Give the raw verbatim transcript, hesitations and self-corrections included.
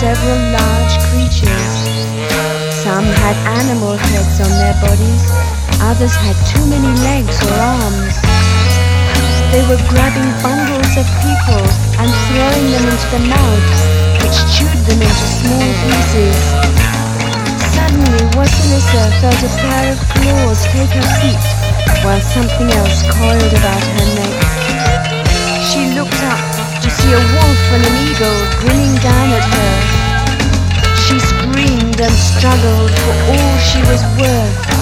several large creatures. Some had animal heads on their bodies, others had too many legs or arms. They were grabbing bundles of people and throwing them into the mouth, which chewed them into small pieces. Suddenly, Wasilisa felt a pair of claws take her feet, while something else coiled about her neck. She looked up to see a wolf and an eagle grinning down at her. She screamed and struggled for all she was worth.